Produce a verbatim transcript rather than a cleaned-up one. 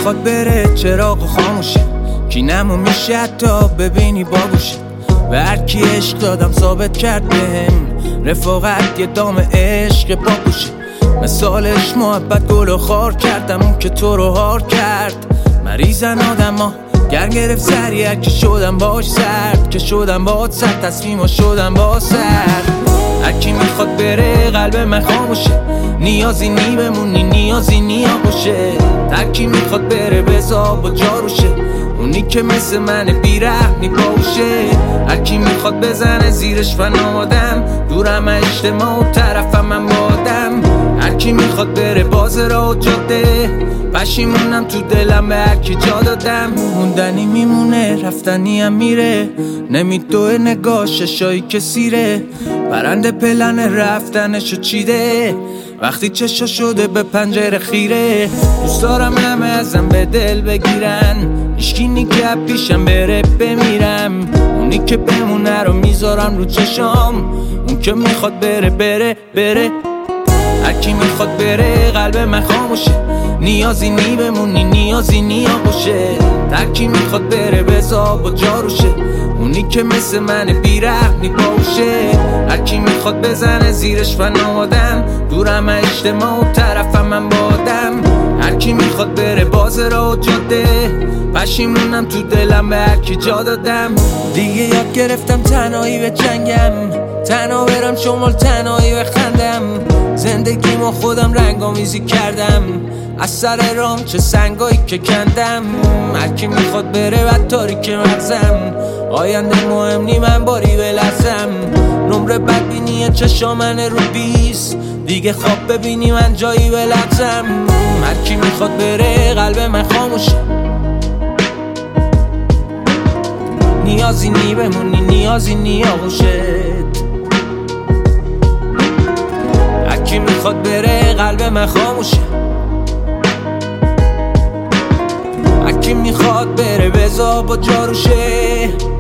میخواد بره چراغ و خاموشه، کی نمو میشه حتی ببینی باگوشه. به هر کی عشق دادم ثابت کرد بهم، رفاقت یه دام عشق باگوشه. مثالش محبت گل و خار کردم، اون که تو رو هار کرد. مریضن آدم ها گرم گرفت سریع که شدم باش سرد، که شدم باش سرد تصمیم ها شدم با سرد. هرکی میخواد بره قلب من خاموشه، نیازی نی بمونی نیازی نی آغوشه. هرکی میخواد بره بزا با جاروشه، اونی که مثل من بیرحمی باوشه. هرکی میخواد بزنه زیرش فنادم، دورم اجتماع و طرفم من بادم. هرکی میخواد بره باز را جاده، پشیمونم تو دلم به هرکی جا دادم. موندنی میمونه رفتنی هم میره، نمیدوه نگاه ششایی که سیره. پرنده پلن رفتنشو چیده، وقتی چشا شده به پنجره خیره. دوست دارم همه ازم به دل بگیرن، هیچکی نی که پیشم بره بمیرم. اونی که بمونه رو میذارم رو چشام، اون که میخواد بره بره بره. هرکی میخواد بره قلب من خاموشه، نیازی نی بمونی نیازی نی آغوشه. هرکی میخواد بره بزا با جاروشه، اونی که مثل من بیرحمی باوشه. هرکی میخواد بزنه زیرش فنادم، دورم اجتماع و طرفم من بادم. هرکی میخواد بره باز را جاده، پشیمونم تو دلم به هرکی جا دادم. دیگه یاد گرفتم تنهایی به جنگم، تنها برم شمال تنهایی بخندم. زندگیمو خودم رنگامیزی کردم، از سر رام چه سنگایی که کندم. هرکی میخواد بره و تاریک مغزم، آینده مهم نی من باری بلرزم. نمره بدبینی چشامن رو بیست، دیگه خواب ببینی من جایی بلرزم. هرکی میخواد بره قلب من خاموشه، نیازی نی بمونی نیازی نی آغوشت. هرکی میخواد بره قلب من خاموشه، هرکی میخواد بره بزا با جاروشه.